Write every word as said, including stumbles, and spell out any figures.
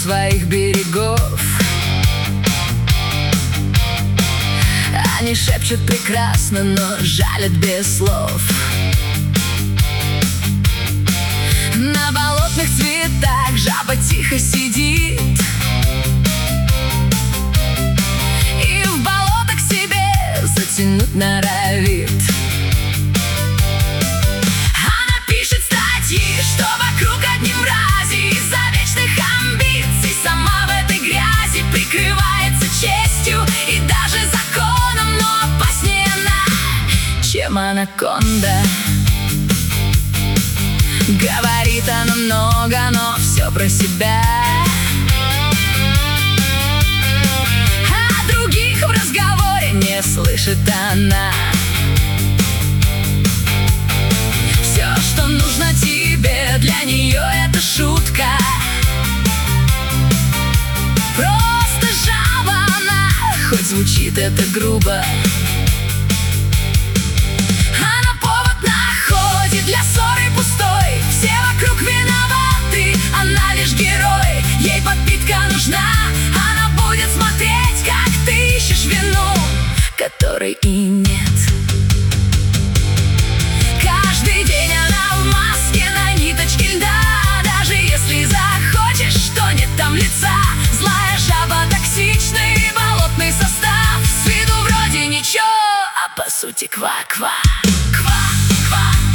своих берегов. Они шепчут прекрасно, но жалят без слов. На болотных цветах жаба тихо сидит и в болото к себе затянуть норовит. Она пишет статьи, что вокруг одни мрази, из-за вечных амбиций сама в этой грязи прикрывается честью и даже законом, но опаснее она, чем анаконда. Говорит она много, но все про себя. А других в разговоре не слышит она. Все, что нужно тебе, для нее это шутка. Просто жаба она, хоть звучит это грубо. Она повод находит для ссоры пустой. Все вокруг виноваты, она лишь герой. Ей подпитка нужна, она будет смотреть, как ты ищешь вину, которой и нет. Каждый день она в маске на ниточке льда. Даже если захочешь, что нет там лица. Злая жаба, токсичный болотный состав. С виду вроде ничего, а по сути ква-ква, ква-ква.